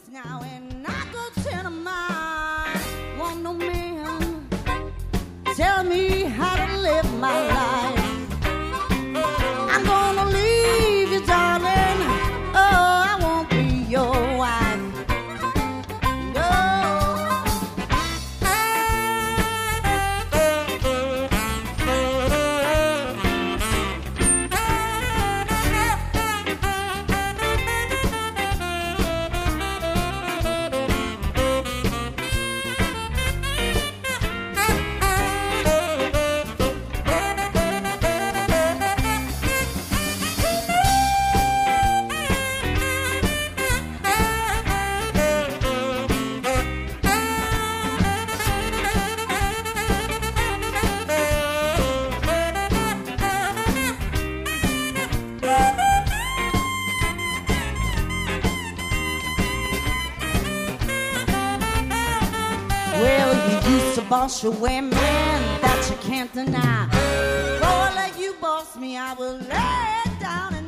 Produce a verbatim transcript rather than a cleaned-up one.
now, and I go ten mile. Want no man tell me how to live my life. I'm gonna leave you, darling. Oh, I won't be your wife. Well, you used to boss your women, that you can't deny. Oh, let you boss me, I will lay it down.